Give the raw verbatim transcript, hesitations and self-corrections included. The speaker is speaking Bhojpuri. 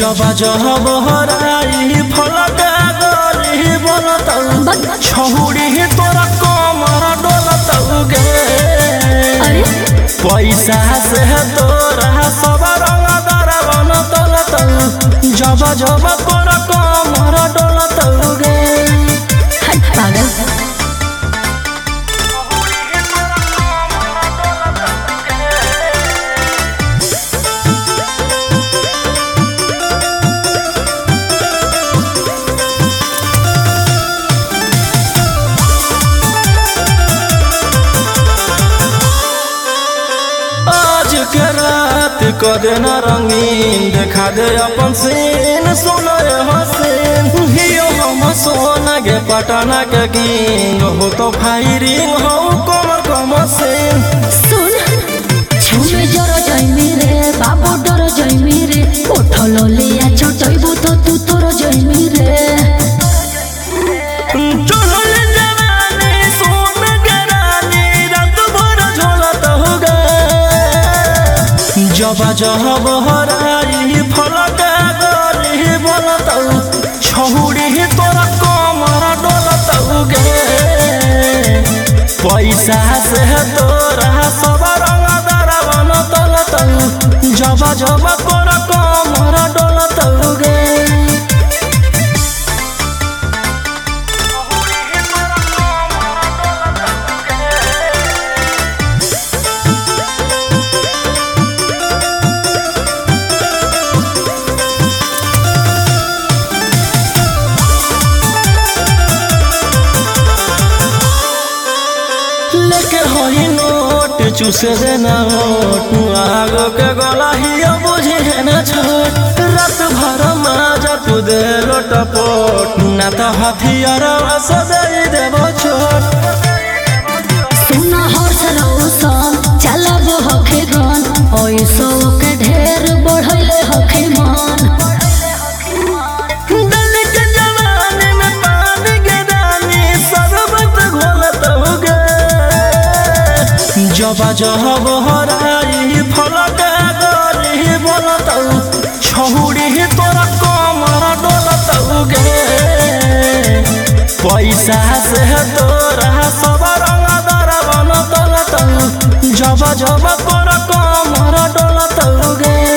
जब जब हराई फलक गरी बनत छौड़ी तोरा कमर डोलत गे पैसा से तोरा सब रंग दर बनत जब जब तोरा कमर डोलत गे पागल के रात को देना रंगीन देखा दे अपन सीन सुनो हसीन हियो हम सोना के पटना के किंग हो तो फायरिंग हो कमर कमर सीन सुन छुमे जरा जाइमी रे बाबू डर जाइमी रे उठल लिया छोटइबो तो तू तोर जाइमी रे जब जब हराई फलक गरी बनत छौड़ी तोरा कमर डोलत गे पैसा से तोरा सब रंग दर बनत जब जब तोरा कमर डोलत गे चूसे देना होट आगो के गला ही बुझे ना छोट रात भर माजा तू दे लोटपोट ना तो हथियार सदई देव छोट सुना हर्ष रौसन चलब हखे गन ओइसो के ढेर बढ़ले हखे मन दलित जवानी में पानी के दानी सरबत घोलत गे जब जब हराई फलक गरी बनत छौड़ी तोरा कमर डोलत गे पैसा से तोरा सब रंग दर बनत जब जब तोरा कमर डोलत गे।